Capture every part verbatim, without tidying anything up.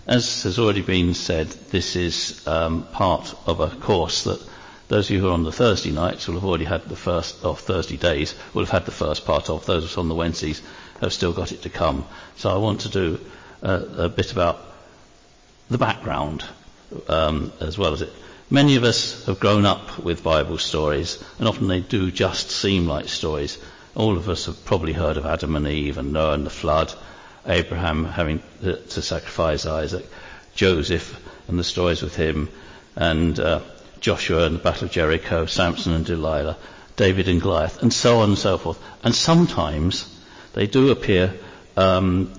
As has already been said, this is um, part of a course that those of you who are on the Thursday nights will have already had the first, of Thursday days, will have had the first part of. Those of us on the Wednesdays have still got it to come. So I want to do uh, a bit about the background um, as well as it. Many of us have grown up with Bible stories, and often they do just seem like stories. All of us have probably heard of Adam and Eve and Noah and the flood, Abraham having to, to sacrifice Isaac, Joseph and the stories with him, and uh, Joshua and the Battle of Jericho, Samson and Delilah, David and Goliath, and so on and so forth. And sometimes they do appear um,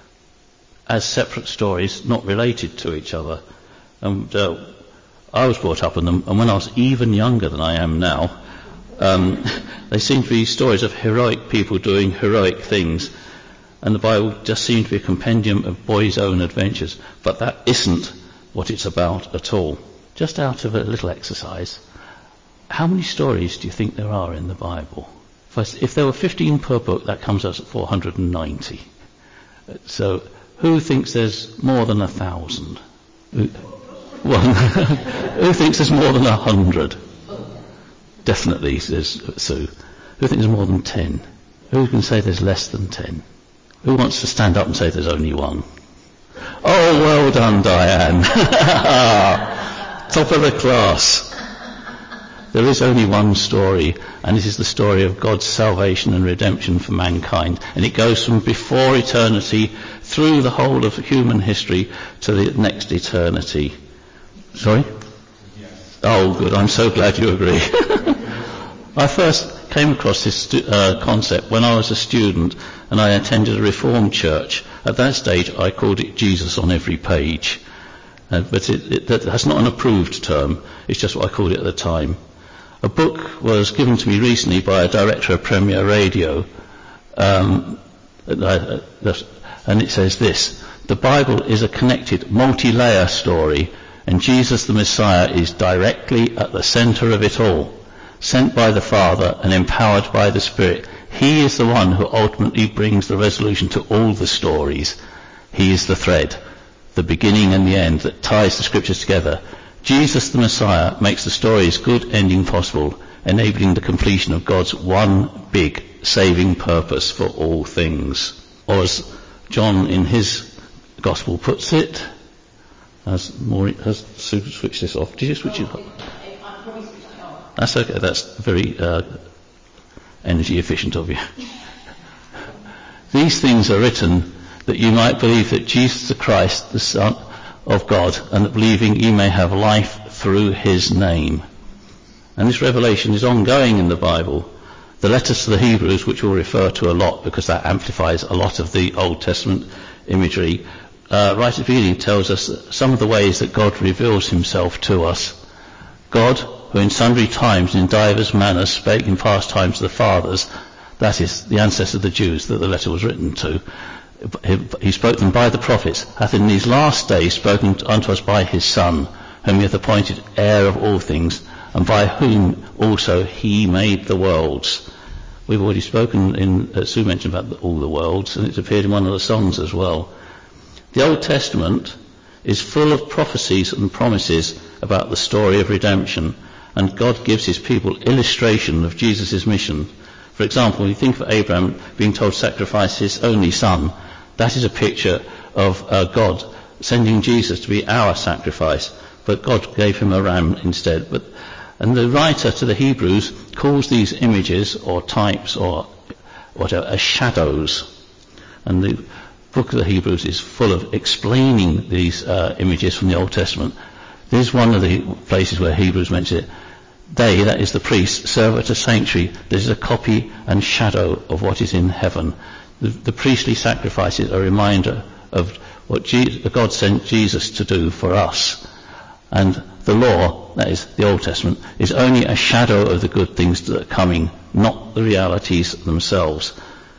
as separate stories, not related to each other. And uh, I was brought up in them, and when I was even younger than I am now, um, they seemed to be stories of heroic people doing heroic things. And the Bible just seemed to be a compendium of boys' own adventures. But that isn't what it's about at all. Just out of a little exercise, how many stories do you think there are in the Bible? First, if there were fifteen per book, that comes out at four hundred ninety. So who thinks there's more than a thousand? Who, well, who thinks there's more than a hundred? Definitely, says Sue. Who thinks there's more than ten? Who can say there's less than ten? Who wants to stand up and say there's only one? Oh, well done, Diane. Top of the class. There is only one story, and it is the story of God's salvation and redemption for mankind. And it goes from before eternity through the whole of human history to the next eternity. Sorry? Yes. Oh, good. I'm so glad you agree. I first came across this stu- uh, concept when I was a student and I attended a Reformed church. At that stage I called it Jesus on every page. Uh, but it, it, that, that's not an approved term. It's just what I called it at the time. A book was given to me recently by a director of Premier Radio, um, and it says this: the Bible is a connected, multi-layer story, and Jesus the Messiah is directly at the center of it all. Sent by the Father and empowered by the Spirit, he is the one who ultimately brings the resolution to all the stories. He is the thread, the beginning and the end that ties the scriptures together. Jesus the Messiah makes the story's good ending possible, enabling the completion of God's one big saving purpose for all things. Or as John in his gospel puts it, has Maureen, has Sue switched this off? Did you switch it off? That's okay, that's very uh, energy efficient of you. These things are written that you might believe that Jesus the Christ, the Son of God, and that believing you may have life through his name. And this revelation is ongoing in the Bible. The letters to the Hebrews, which we'll refer to a lot because that amplifies a lot of the Old Testament imagery, uh, right at the beginning tells us some of the ways that God reveals himself to us. God, who in sundry times and in divers manners spake in past times to the fathers, that is, the ancestors of the Jews that the letter was written to, he spoke them by the prophets, hath in these last days spoken unto us by his Son, whom he hath appointed heir of all things, and by whom also he made the worlds. We've already spoken, in uh, Sue mentioned about the, all the worlds, and it's appeared in one of the songs as well. The Old Testament is full of prophecies and promises about the story of redemption, and God gives his people illustration of Jesus' mission. For example, when you think of Abraham being told to sacrifice his only son, that is a picture of uh, God sending Jesus to be our sacrifice, but God gave him a ram instead. But, and the writer to the Hebrews calls these images or types or whatever as shadows. And the book of the Hebrews is full of explaining these uh, images from the Old Testament. This is one of the places where Hebrews mentions it. They, that is the priests, serve at a sanctuary that is a copy and shadow of what is in heaven. The, the priestly sacrifices are a reminder of what Jesus, God sent Jesus to do for us. And the law, that is the Old Testament, is only a shadow of the good things that are coming, not the realities themselves.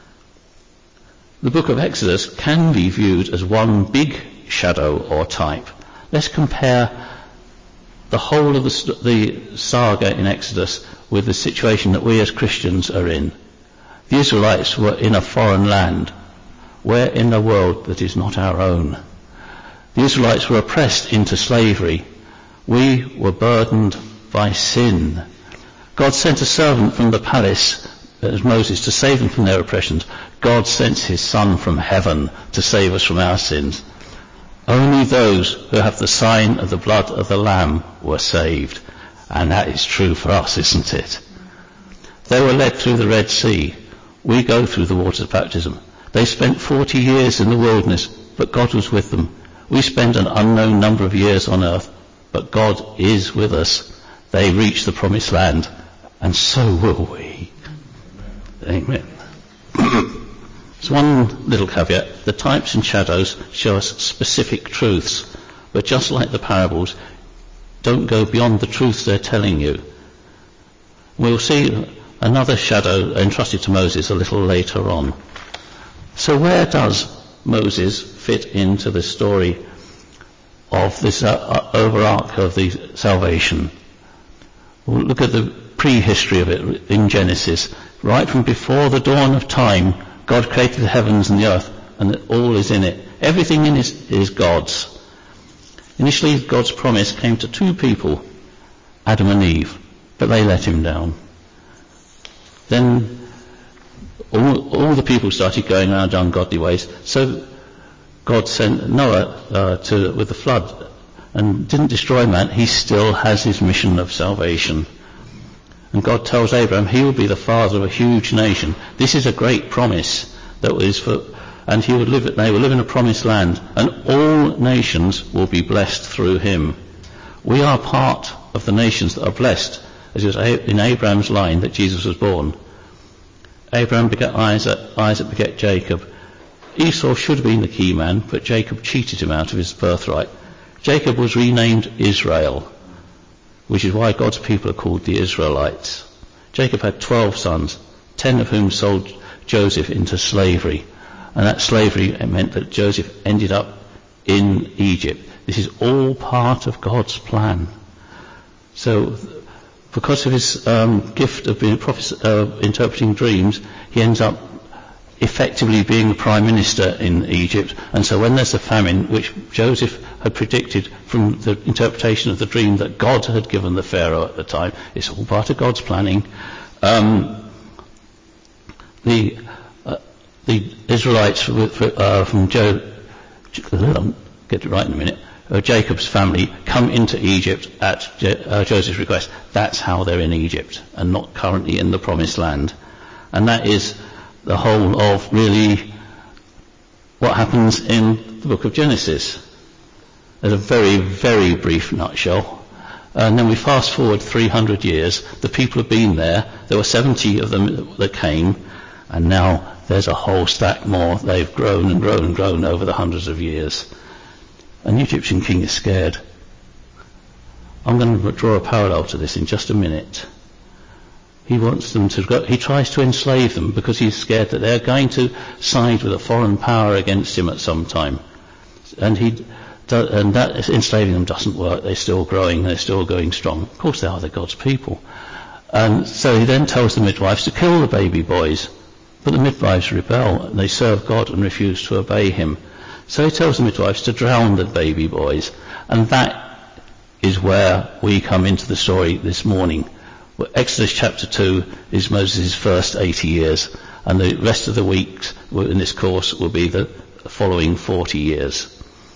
The book of Exodus can be viewed as one big shadow or type. Let's compare the whole of the, the saga in Exodus with the situation that we as Christians are in. The Israelites were in a foreign land. We're in a world that is not our own. The Israelites were oppressed into slavery. We were burdened by sin. God sent a servant from the palace, as Moses, to save them from their oppressions. God sent his Son from heaven to save us from our sins. Only those who have the sign of the blood of the Lamb were saved. And that is true for us, isn't it? They were led through the Red Sea. We go through the waters of baptism. They spent forty years in the wilderness, but God was with them. We spend an unknown number of years on earth, but God is with us. They reach the promised land, and so will we. Amen. There's one little caveat. The types and shadows show us specific truths, but just like the parables, don't go beyond the truths they're telling you. We'll see another shadow entrusted to Moses a little later on. So where does Moses fit into the story of this uh, overarch of the salvation? We'll look at the prehistory of it in Genesis. Right from before the dawn of time, God created the heavens and the earth, and all is in it. Everything in it is God's. Initially, God's promise came to two people, Adam and Eve, but they let him down. Then all, all the people started going around ungodly ways, so God sent Noah uh, to with the flood and didn't destroy man. He still has his mission of salvation. And God tells Abraham he will be the father of a huge nation. This is a great promise that was for, and he would live. They will live in a promised land, and all nations will be blessed through him. We are part of the nations that are blessed, as it was in Abraham's line that Jesus was born. Abraham begat Isaac, Isaac begat Jacob. Esau should have been the key man, but Jacob cheated him out of his birthright. Jacob was renamed Israel, which is why God's people are called the Israelites. Jacob had twelve sons, ten of whom sold Joseph into slavery. And that slavery meant that Joseph ended up in Egypt. This is all part of God's plan. So, because of his um, gift of being a prophet, uh, interpreting dreams, he ends up effectively being the prime minister in Egypt. And so when there's a famine, which Joseph had predicted from the interpretation of the dream that God had given the Pharaoh at the time, it's all part of God's planning. Um, the uh, the Israelites uh, from Joe, I'll get it right in a minute, uh, Jacob's family come into Egypt at Je- uh, Joseph's request. That's how they're in Egypt and not currently in the promised land. And that is the whole of really what happens in the book of Genesis. As a very, very brief nutshell. And then we fast forward three hundred years. The people have been there. There were seventy of them that came, and now there's a whole stack more. They've grown and grown and grown over the hundreds of years. An Egyptian king is scared. I'm going to draw a parallel to this in just a minute. He wants them to go, he tries to enslave them because he's scared that they're going to side with a foreign power against him at some time. And he and that enslaving them doesn't work. They're still growing, they're still going strong. Of course they are, they're God's people. And so he then tells the midwives to kill the baby boys. But the midwives rebel, and they serve God and refuse to obey him. So he tells the midwives to drown the baby boys. And that is where we come into the story this morning. Exodus chapter two is Moses' first eighty years, and the rest of the weeks in this course will be the following forty years.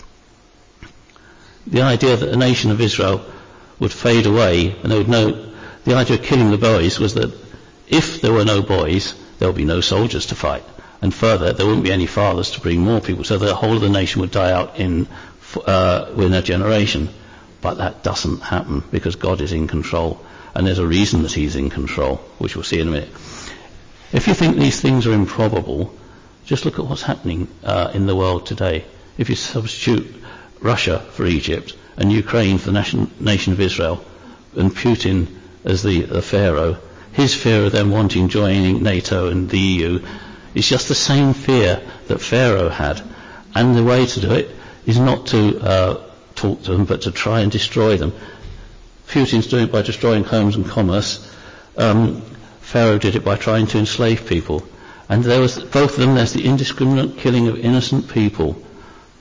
The idea that the nation of Israel would fade away, and there would no, the idea of killing the boys was that if there were no boys, there would be no soldiers to fight, and further, there wouldn't be any fathers to bring more people, so the whole of the nation would die out in uh, within a generation. But that doesn't happen because God is in control. And there's a reason that he's in control, which we'll see in a minute. If you think these things are improbable, just look at what's happening uh, in the world today. If you substitute Russia for Egypt and Ukraine for the nation, nation of Israel and Putin as the, the Pharaoh, his fear of them wanting joining NATO and the E U is just the same fear that Pharaoh had. And the way to do it is not to uh, talk to them, but to try and destroy them. Putin's doing it by destroying homes and commerce. Um, Pharaoh did it by trying to enslave people. And there was, both of them, there's the indiscriminate killing of innocent people.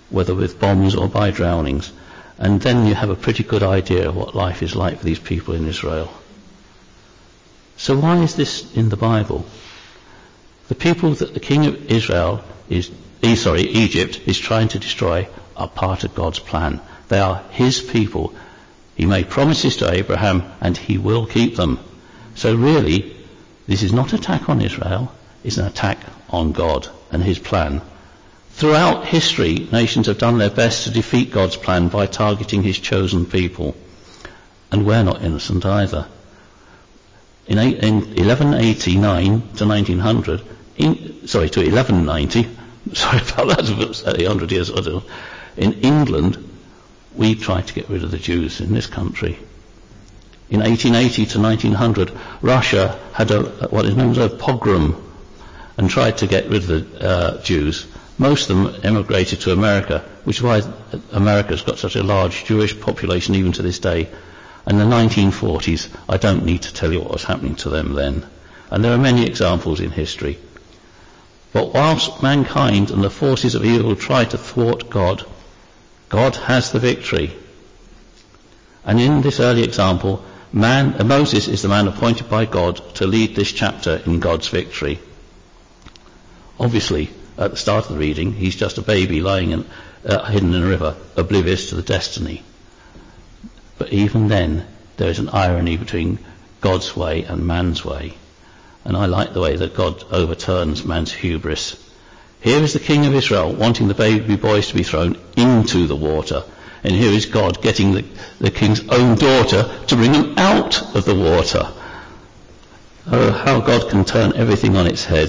whether with bombs or by drownings. And then you have a pretty good idea of what life is like for these people in Israel. So why is this in the Bible? The people that the king of Israel is, sorry, Egypt is trying to destroy are part of God's plan. They are his people. He made promises to Abraham and he will keep them. So really, this is not an attack on Israel, it's an attack on God and his plan. Throughout history, nations have done their best to defeat God's plan by targeting his chosen people. And we're not innocent either. In, eight, in eleven eighty-nine to nineteen hundred, in, sorry, to eleven ninety, sorry about that, it was one hundred years ago, in England, we tried to get rid of the Jews in this country. In eighteen eighty to nineteen hundred, Russia had a, what is known as a pogrom and tried to get rid of the uh, Jews. Most of them emigrated to America, which is why America's got such a large Jewish population even to this day. In the nineteen forties, I don't need to tell you what was happening to them then. And there are many examples in history. But whilst mankind and the forces of evil try to thwart God, God has the victory. And in this early example, man, uh, Moses is the man appointed by God to lead this chapter in God's victory. Obviously, at the start of the reading, he's just a baby lying in, uh, hidden in a river, oblivious to the destiny. But even then, there is an irony between God's way and man's way. And I like the way that God overturns man's hubris. Here is the king of Israel wanting the baby boys to be thrown into the water. And here is God getting the, the king's own daughter to bring them out of the water. Oh, how God can turn everything on its head.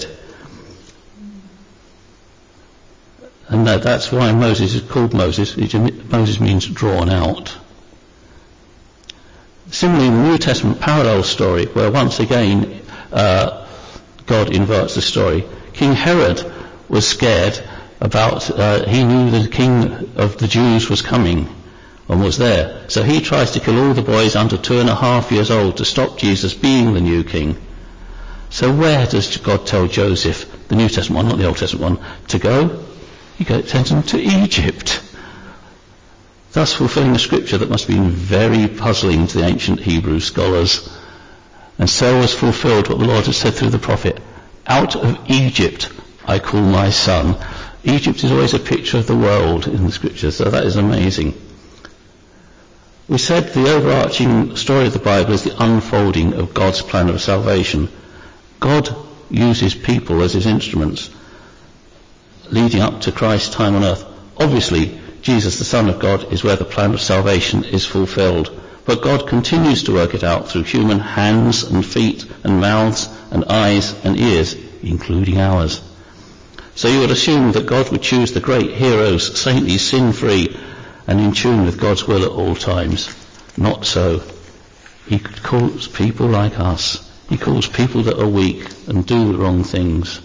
And that, that's why Moses is called Moses. Moses means drawn out. Similarly, in the New Testament parallel story, where once again uh, God inverts the story, King Herod was scared about, uh, he knew the king of the Jews was coming and was there. So he tries to kill all the boys under two and a half years old to stop Jesus being the new king. So where does God tell Joseph, the New Testament one, not the Old Testament one, to go? He sends them to Egypt, thus fulfilling a scripture that must have been very puzzling to the ancient Hebrew scholars. And so was fulfilled what the Lord had said through the prophet, out of Egypt I call my son. Egypt is always a picture of the world in the scriptures, so that is amazing. We said the overarching story of the Bible is the unfolding of God's plan of salvation. God uses people as his instruments, leading up to Christ's time on earth. Obviously, Jesus, the Son of God, is where the plan of salvation is fulfilled. But God continues to work it out through human hands and feet and mouths and eyes and ears, including ours. So you would assume that God would choose the great heroes, saintly, sin-free, and in tune with God's will at all times. Not so. He calls people like us. He calls people that are weak and do the wrong things.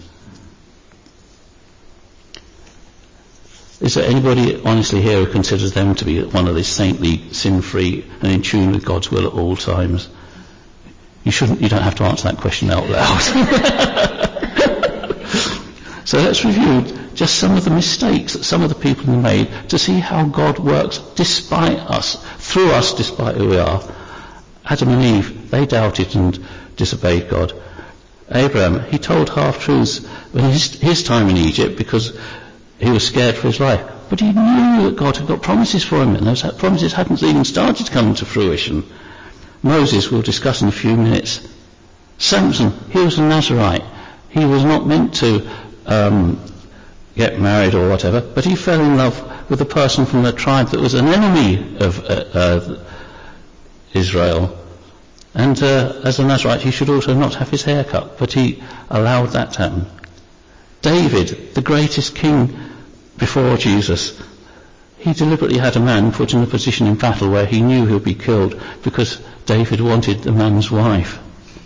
Is there anybody honestly here who considers them to be one of these saintly, sin-free, and in tune with God's will at all times? You shouldn't. You don't have to answer that question out loud. So let's review just some of the mistakes that some of the people have made to see how God works despite us, through us, despite who we are. Adam and Eve, they doubted and disobeyed God. Abraham, he told half-truths in his, his time in Egypt because he was scared for his life. But he knew that God had got promises for him, and those promises hadn't even started to come to fruition. Moses, we'll discuss in a few minutes. Samson, he was a Nazarite. He was not meant to um, get married or whatever, but he fell in love with a person from a tribe that was an enemy of uh, uh, Israel. And uh, as a Nazarite, he should also not have his hair cut, but he allowed that to happen. David, the greatest king before Jesus, he deliberately had a man put in a position in battle where he knew he would be killed because David wanted the man's wife.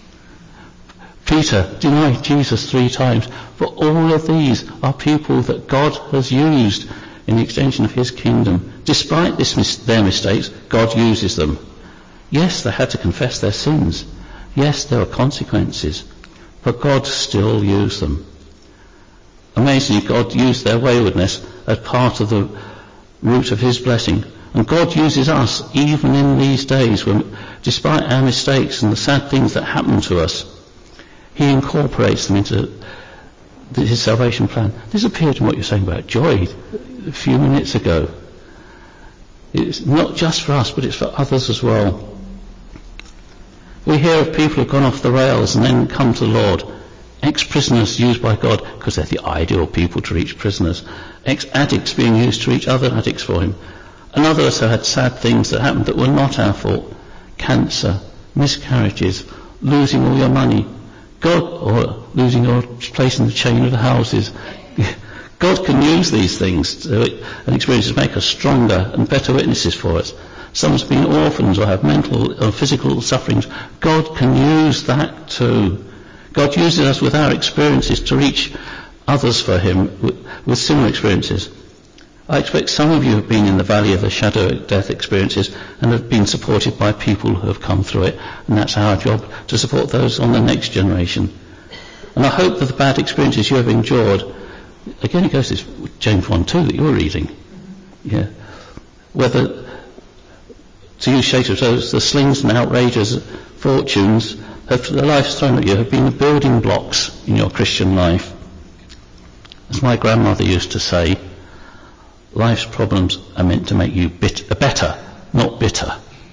Peter denied Jesus three times, but all of these are people that God has used in the extension of his kingdom. Despite this, their mistakes, God uses them. Yes, they had to confess their sins. Yes, there were consequences, but God still used them. Amazingly, God used their waywardness as part of the root of his blessing. And God uses us even in these days when, despite our mistakes and the sad things that happen to us, he incorporates them into his salvation plan. This appeared in what you're saying about joy a few minutes ago. It's not just for us, but it's for others as well. We hear of people who've gone off the rails and then come to the Lord. Ex-prisoners used by God because they're the ideal people to reach prisoners. Ex-addicts being used to reach other addicts for him. And others who had sad things that happened that were not our fault. Cancer, miscarriages, losing all your money, God, or losing your place in the chain of the houses. God can use these things to, and experiences make us stronger and better witnesses for us. Someone's been orphans or have mental or physical sufferings. God can use that too. God uses us with our experiences to reach others for him with, with similar experiences. I expect some of you have been in the valley of the shadow of death experiences and have been supported by people who have come through it, and that's our job, to support those on the next generation. And I hope that the bad experiences you have endured, again it goes to this James one two that you're reading, yeah, whether, to use Shakespeare, the slings and outrageous fortunes have, the life thrown at you have been the building blocks in your Christian life. As my grandmother used to say, life's problems are meant to make you bit, uh, better, not bitter.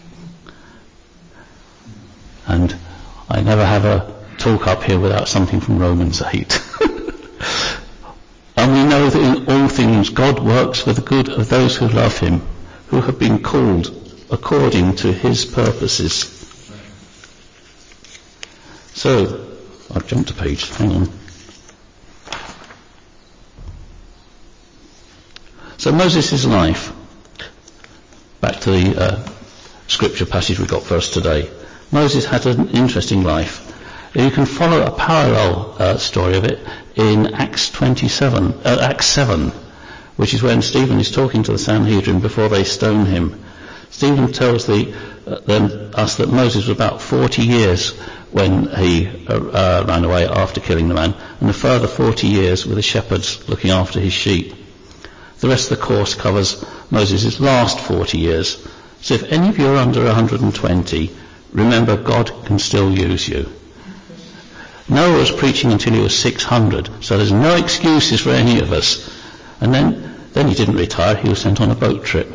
And I never have a talk up here without something from Romans eight. And we know that in all things God works for the good of those who love him, who have been called according to his purposes. So, I've jumped a page, hang on. So Moses' life, back to the uh, scripture passage we got for us today. Moses had an interesting life. You can follow a parallel uh, story of it in Acts twenty-seven, uh, Acts seven, which is when Stephen is talking to the Sanhedrin before they stone him. Stephen tells the, uh, them, us that Moses was about forty years when he uh, uh, ran away after killing the man, and a further forty years with the shepherds looking after his sheep. The rest of the course covers Moses' last forty years. So if any of you are under one hundred twenty, remember God can still use you. Noah was preaching until he was six hundred, so there's no excuses for any of us. And then, then he didn't retire, he was sent on a boat trip.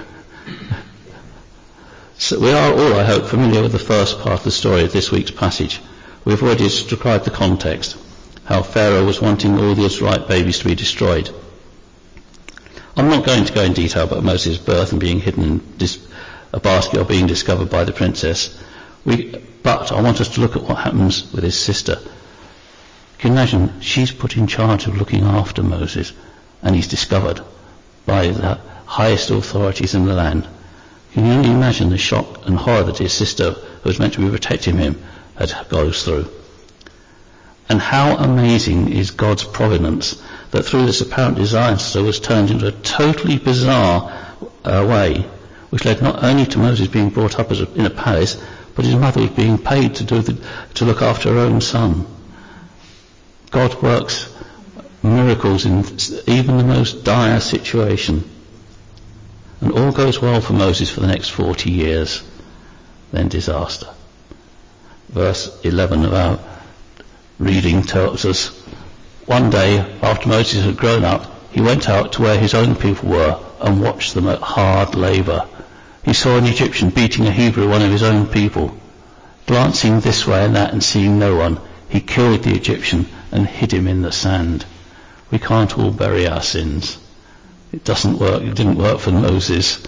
So we are all, I hope, familiar with the first part of the story of this week's passage. We've already described the context, how Pharaoh was wanting all the Israelite babies to be destroyed. I'm not going to go in detail about Moses' birth and being hidden in dis- a basket or being discovered by the princess. We, but I want us to look at what happens with his sister. Can you imagine, she's put in charge of looking after Moses, and he's discovered by the highest authorities in the land. Can you only imagine the shock and horror that his sister, who was meant to be protecting him, had goes through? And how amazing is God's providence that through this apparent disaster was turned into a totally bizarre uh, way, which led not only to Moses being brought up as a, in a palace, but his mother was being paid to do the, to look after her own son. God works miracles in even the most dire situation. And all goes well for Moses for the next forty years. Then disaster. Verse eleven of our reading tells us, one day after Moses had grown up, he went out to where his own people were and watched them at hard labour. He saw an Egyptian beating a Hebrew, one of his own people. Glancing this way and that and seeing no one, he killed the Egyptian and hid him in the sand. We can't all bury our sins. It doesn't work. It didn't work for Moses.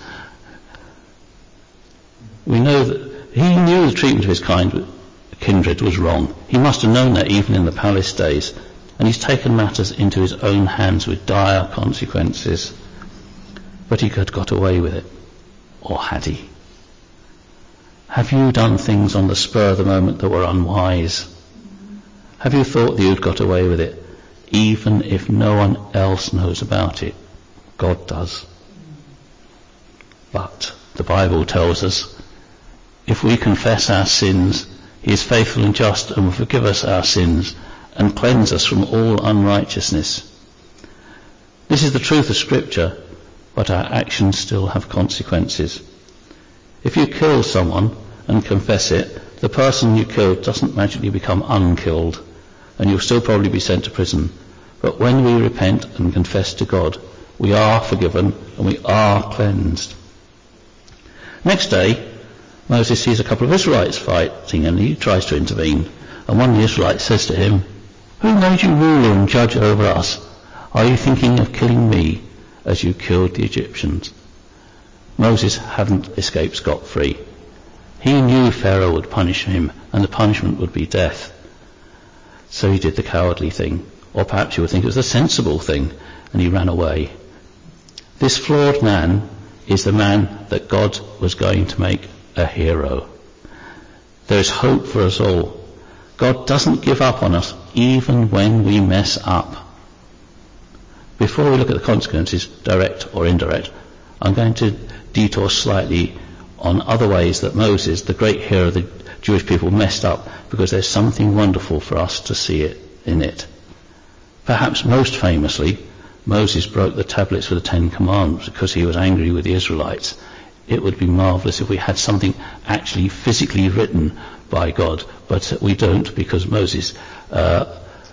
We know that he knew the treatment of his kind kindred was wrong. He must have known that even in the palace days. And he's taken matters into his own hands with dire consequences. But he had got away with it. Or had he? Have you done things on the spur of the moment that were unwise? Have you thought that you'd got away with it, even if no one else knows about it? God does. But the Bible tells us, if we confess our sins, he is faithful and just and will forgive us our sins and cleanse us from all unrighteousness. This is the truth of Scripture, but our actions still have consequences. If you kill someone and confess it, the person you killed doesn't magically become unkilled, and you'll still probably be sent to prison. But when we repent and confess to God, we are forgiven and we are cleansed. Next day, Moses sees a couple of Israelites fighting and he tries to intervene. And one of the Israelites says to him, "Who made you ruler and judge over us? Are you thinking of killing me as you killed the Egyptians?" Moses hadn't escaped scot-free. He knew Pharaoh would punish him and the punishment would be death. So he did the cowardly thing, or perhaps you would think it was the sensible thing, and he ran away. This flawed man is the man that God was going to make a hero. There is hope for us all. God doesn't give up on us even when we mess up. Before we look at the consequences, direct or indirect, I'm going to detour slightly on other ways that Moses, the great hero of the Jewish people, messed up, because there's something wonderful for us to see it in it. Perhaps most famously, Moses broke the tablets with the Ten Commandments because he was angry with the Israelites. It would be marvelous if we had something actually physically written by God, but we don't, because Moses uh,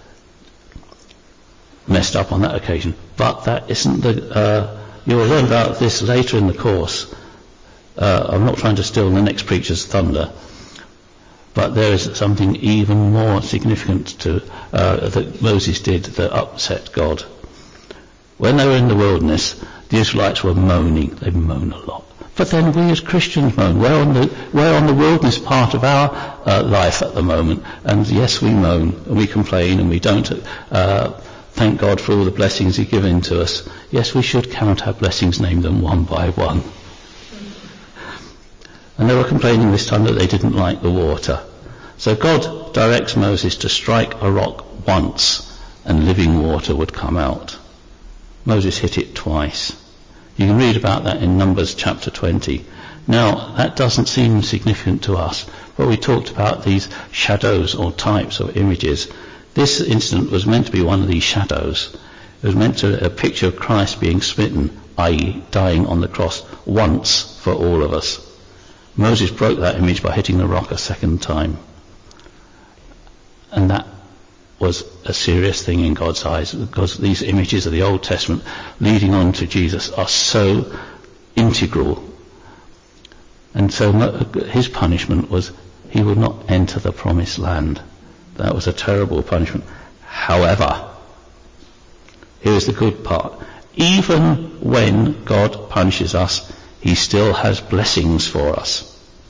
messed up on that occasion. But that isn't the... Uh, you will learn about this later in the course. Uh, I'm not trying to steal the next preacher's thunder, but there is something even more significant to uh, that Moses did that upset God. When they were in the wilderness, the Israelites were moaning. They moan a lot. But then we as Christians moan. We're on the, we're on the wilderness part of our uh, life at the moment. And yes, we moan and we complain and we don't uh, thank God for all the blessings He's given to us. Yes, we should count our blessings, name them one by one. And they were complaining this time that they didn't like the water. So God directs Moses to strike a rock once and living water would come out. Moses hit it twice. You can read about that in Numbers chapter twenty. Now, that doesn't seem significant to us, but we talked about these shadows or types or images. This incident was meant to be one of these shadows. It was meant to be a picture of Christ being smitten, that is dying on the cross once for all of us. Moses broke that image by hitting the rock a second time. And that was a serious thing in God's eyes, because these images of the Old Testament leading on to Jesus are so integral. And so his punishment was he would not enter the promised land. That was a terrible punishment. However, here's the good part. Even when God punishes us, He still has blessings for us.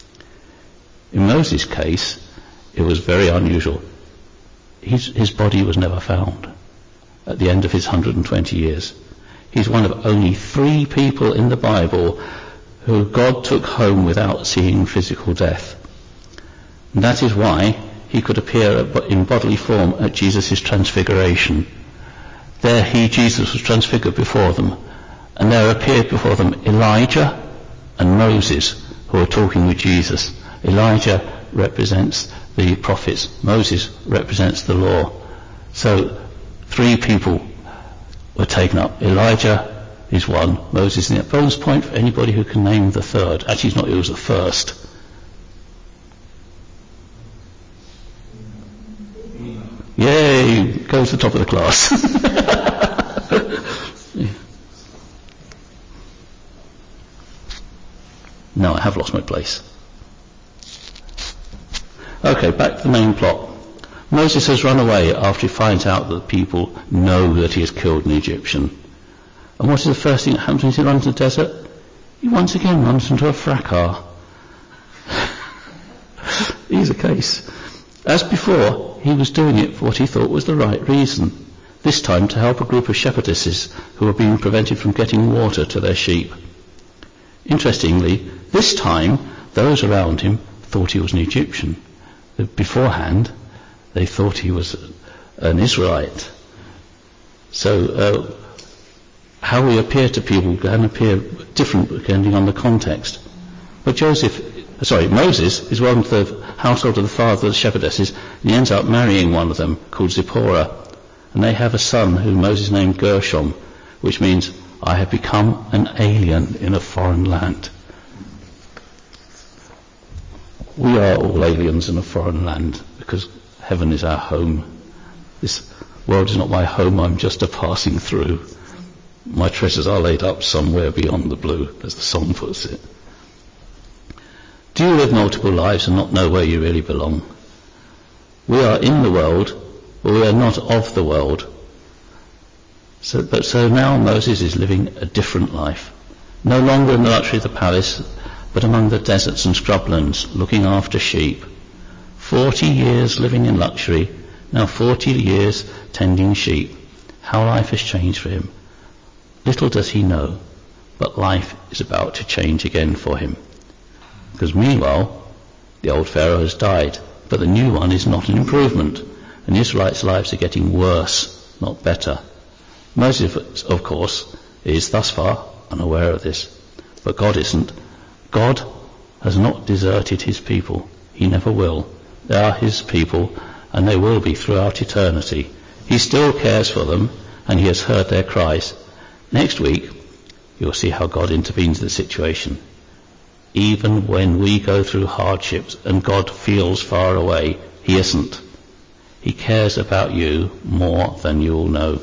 In Moses' case, it was very unusual. His, his body was never found at the end of his one hundred twenty years. He's one of only three people in the Bible who God took home without seeing physical death. And that is why he could appear in bodily form at Jesus' transfiguration. There he, Jesus, was transfigured before them, and there appeared before them Elijah and Moses, who were talking with Jesus. Elijah represents the prophets. Moses represents the law. So three people were taken up. Elijah is one. Moses is the bonus point for anybody who can name the third. Actually, it's not. It was the first. Yay! Go to the top of the class. Yeah. No, I have lost my place. Okay, back to the main plot. Moses has run away after he finds out that people know that he has killed an Egyptian. And what is the first thing that happens when he runs into the desert? He once again runs into a fracas. He's a case. As before, he was doing it for what he thought was the right reason. This time to help a group of shepherdesses who were being prevented from getting water to their sheep. Interestingly, this time, those around him thought he was an Egyptian. Beforehand, they thought he was an Israelite. So, uh, how we appear to people can appear different depending on the context. But Joseph, sorry, Moses is welcome to the household of the father of the shepherdesses, and he ends up marrying one of them called Zipporah. And they have a son whom Moses named Gershom, which means I have become an alien in a foreign land. We are all aliens in a foreign land because heaven is our home. This world is not my home, I'm just a passing through. My treasures are laid up somewhere beyond the blue, as the song puts it. Do you live multiple lives and not know where you really belong? We are in the world, but we are not of the world. So, but so now Moses is living a different life. No longer in the luxury of the palace, but among the deserts and scrublands, looking after sheep. Forty years living in luxury, now forty years tending sheep. How life has changed for him. Little does he know, but life is about to change again for him. Because meanwhile, the old Pharaoh has died, but the new one is not an improvement, and the Israelites' lives are getting worse, not better. Moses, of course, is thus far unaware of this, but God isn't. God has not deserted his people. He never will. They are his people, and they will be throughout eternity. He still cares for them, and he has heard their cries. Next week, you'll see how God intervenes in the situation. Even when we go through hardships and God feels far away, he isn't. He cares about you more than you'll know.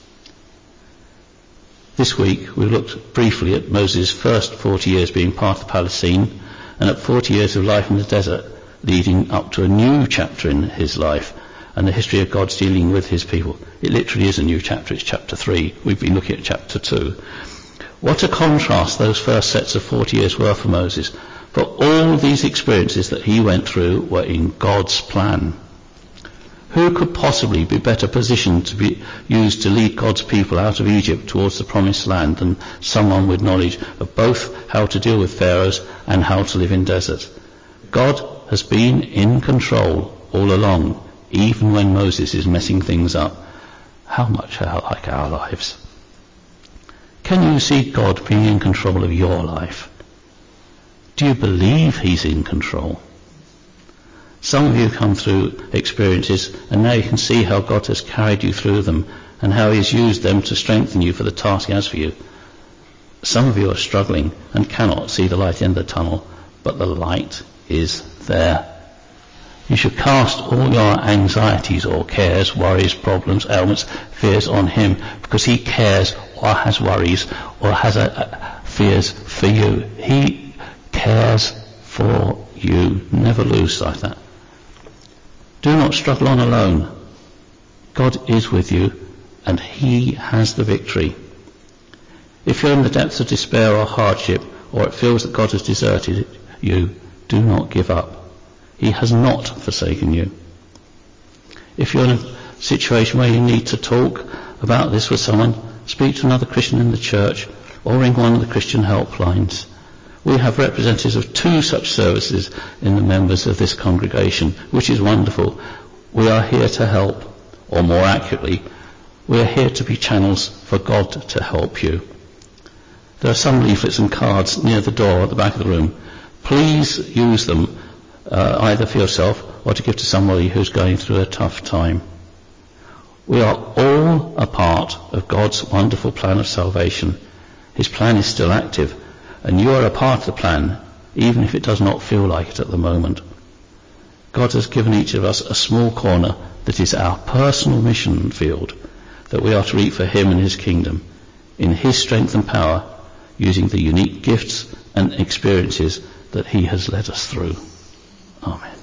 This week we looked briefly at Moses' first forty years being part of the palace scene, and at forty years of life in the desert leading up to a new chapter in his life and the history of God's dealing with his people. It literally is a new chapter. It's chapter three. We've been looking at chapter two. What a contrast those first sets of forty years were for Moses. But all these experiences that he went through were in God's plan. Who could possibly be better positioned to be used to lead God's people out of Egypt towards the promised land than someone with knowledge of both how to deal with pharaohs and how to live in deserts? God has been in control all along, even when Moses is messing things up. How much are like our lives? Can you see God being in control of your life? Do you believe he's in control? Some of you come through experiences and now you can see how God has carried you through them and how he's used them to strengthen you for the task he has for you. Some of you are struggling and cannot see the light at the end of the tunnel, but the light is there. You should cast all your anxieties or cares, worries, problems, ailments, fears on him, because he cares or has worries or has a, a fears for you. He cares for you. Never lose sight of that. Do not struggle on alone. God is with you and he has the victory. If you're in the depths of despair or hardship, or it feels that God has deserted you, do not give up. He has not forsaken you. If you're in a situation where you need to talk about this with someone, speak to another Christian in the church or ring one of the Christian helplines. We have representatives of two such services in the members of this congregation, which is wonderful. We are here to help, or more accurately, we are here to be channels for God to help you. There are some leaflets and cards near the door at the back of the room. Please use them uh, either for yourself or to give to somebody who's going through a tough time. We are all a part of God's wonderful plan of salvation. His plan is still active, and you are a part of the plan, even if it does not feel like it at the moment. God has given each of us a small corner that is our personal mission field, that we are to reap for him and his kingdom, in his strength and power, using the unique gifts and experiences that he has led us through. Amen.